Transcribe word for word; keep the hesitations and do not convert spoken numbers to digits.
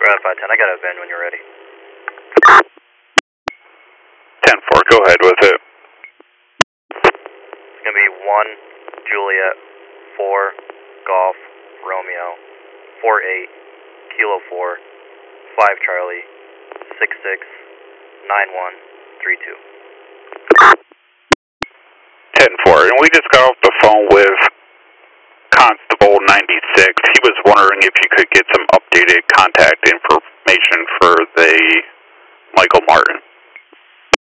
Squad five ten, I got a van when you're ready. ten four, go ahead with it. It's going to be one Juliet, four Golf, Romeo, four eight, Kilo four, five Charlie, six six, nine one, three two. ten four, and we just got off the phone with Constable ninety-six. He was wondering if you could get some updated contact information for the Michael Martin.